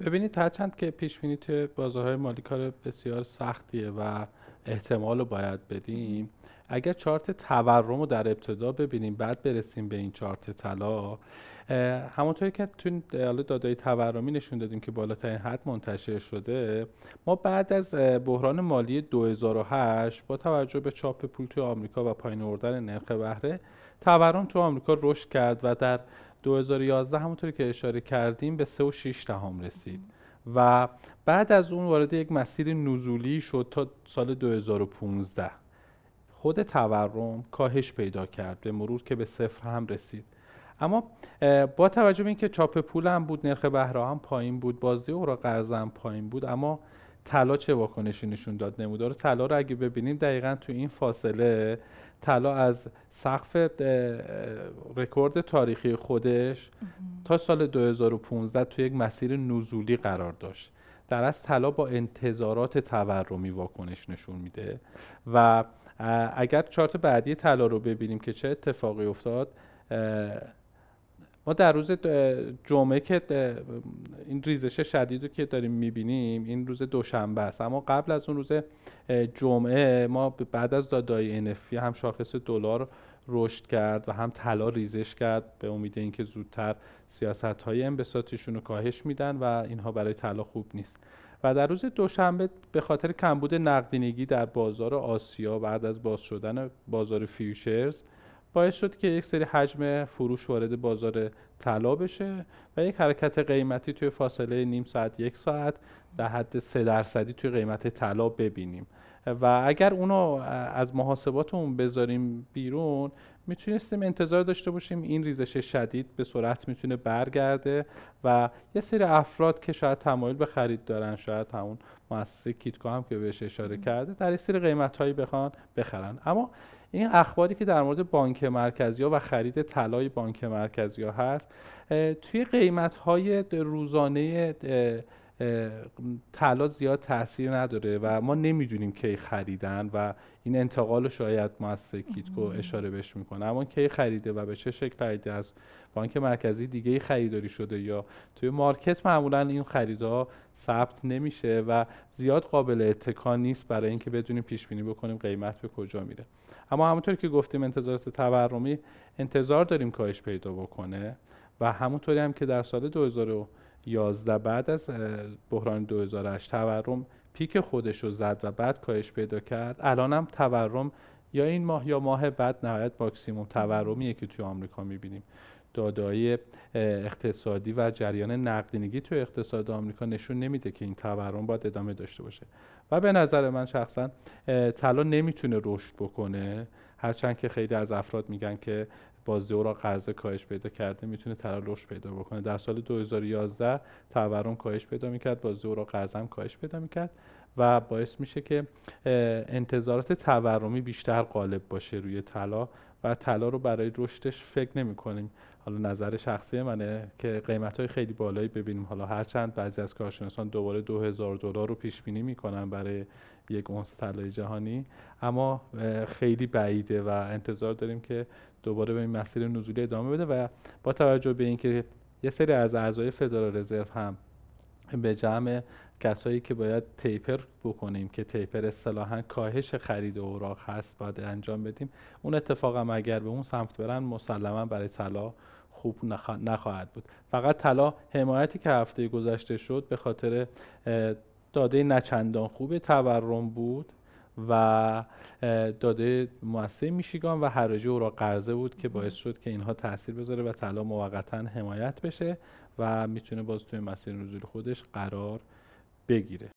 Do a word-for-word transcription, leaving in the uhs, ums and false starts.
ببینید هرچند که پیش بینی توی بازارهای مالی کار بسیار سختیه و احتمال رو باید بدیم، اگر چارت تورم رو در ابتدا ببینیم بعد برسیم به این چارت طلا، اه، همونطوری که تو حالا دادای تورمی نشون دادیم که بالاترین حد منتشر شده، ما بعد از اه، بحران مالی دو هزار و هشت با توجه به چاپ پول توی آمریکا و پایین آوردن نرخ بهره، تورم تو آمریکا رشد کرد و در دو هزار و یازده همونطوری که اشاره کردیم به سه و شش دهم رسید و بعد از اون وارد یک مسیر نزولی شد تا سال دو هزار و پانزده. خود تورم کاهش پیدا کرد، به مرور که به صفر هم رسید. اما با توجه به اینکه چاپ پول هم بود، نرخ بهره هم پایین بود، بازده اوراق قرضه هم پایین بود، اما طلا چه واکنشی نشون داد؟ نمودار طلا رو اگه ببینیم دقیقاً تو این فاصله طلا از سقف رکورد تاریخی خودش تا سال دو هزار و پانزده تو یک مسیر نزولی قرار داشت. در از طلا با انتظارات تورمی واکنش نشون میده و اگر چارت بعدی طلا رو ببینیم که چه اتفاقی افتاد، ما در روز جمعه که این ریزش شدید رو که داریم میبینیم این روز دوشنبه است، اما قبل از اون روز جمعه ما بعد از دادای ان اف هم شاخص دلار رشد کرد و هم طلا ریزش کرد به امید اینکه زودتر سیاست‌های انبساطیشون رو کاهش میدن و اینها برای طلا خوب نیست. و در روز دوشنبه به خاطر کمبود نقدینگی در بازار آسیا بعد از باز شدن بازار فیوچرز باعث شد که یک سری حجم فروش وارد بازار طلا بشه و یک حرکت قیمتی توی فاصله نیم ساعت یک ساعت در حد سه درصدی توی قیمت طلا ببینیم و اگر اونو از محاسباتمون بذاریم بیرون میتونستیم انتظار داشته باشیم این ریزش شدید به سرعت میتونه برگرده و یه سری افراد که شاید تمایل به خرید دارن، شاید همون مؤسسه کیتکو هم که بهش اشاره کرده، در این سری قیمت‌هایی بخوان بخرن. اما این اخباری که در مورد بانک مرکزی ها و خرید طلای بانک مرکزی ها هست توی قیمت های روزانه طلا زیاد تاثیر نداره و ما نمیدونیم کی خریدن و این انتقال رو شاید مؤسسه کیتکو اشاره بهش میکنه، اما کی خریده و به چه شکل خریده، از بانک مرکزی دیگه خریداری شده یا توی مارکت معمولا این خریدها ثبت نمیشه و زیاد قابل اتکا نیست برای اینکه بدونیم پیش بینی بکنیم قیمت به کجا میره. اما همونطور که گفتیم انتظارات تورمی انتظار داریم کاهش پیدا بکنه و همونطوری هم که در سال دو هزار و یازده بعد از بحران دو هزار و هشت تورم پیک خودش رو زد و بعد کاهش پیدا کرد، الان هم تورم یا این ماه یا ماه بعد نهایت ماکسیموم تورمیه که توی آمریکا میبینیم. داده‌های اقتصادی و جریان نقدینگی توی اقتصاد آمریکا نشون نمیده که این تورم باید ادامه داشته باشه و به نظر من شخصا طلا نمیتونه رشد بکنه، هرچند که خیلی از افراد میگن که بازده اوراق قرضه کاهش پیدا کرده میتونه طلا رشد پیدا بکنه. در سال دو هزار و یازده تورم کاهش پیدا میکرد، بازده اوراق قرضه هم کاهش پیدا میکرد و باعث میشه که انتظارات تورمی بیشتر غالب باشه روی طلا و طلا رو برای رشدش فکر نمی کنیم. حالا نظر شخصی منه که قیمت‌های خیلی بالایی ببینیم، حالا هرچند بعضی از کارشناسان دوباره دو هزار دلار رو پیش بینی میکنن برای یک اونس طلای جهانی، اما خیلی بعیده و انتظار داریم که دوباره به این مسیر نزولی ادامه بده و با توجه به اینکه یه سری از اعضای فدرال رزرو هم به جمع کسایی که باید تیپر بکنیم که تیپر اصطلاحاً کاهش خرید اوراق هست باید انجام بدیم، اون اتفاق هم اگر به اون سمت برن مسلماً برای طلا خوب نخواهد بود. فقط طلا حمایتی که هفته گذشته شد به خاطر داده نچندان خوب تورم بود و داده مؤسسه میشیگان و حراجی اوراق قرضه بود که باعث شد که اینها تاثیر بذاره و طلا موقتاً حمایت بشه و میتونه باز توی مسیر نزول خودش قرار بگیره.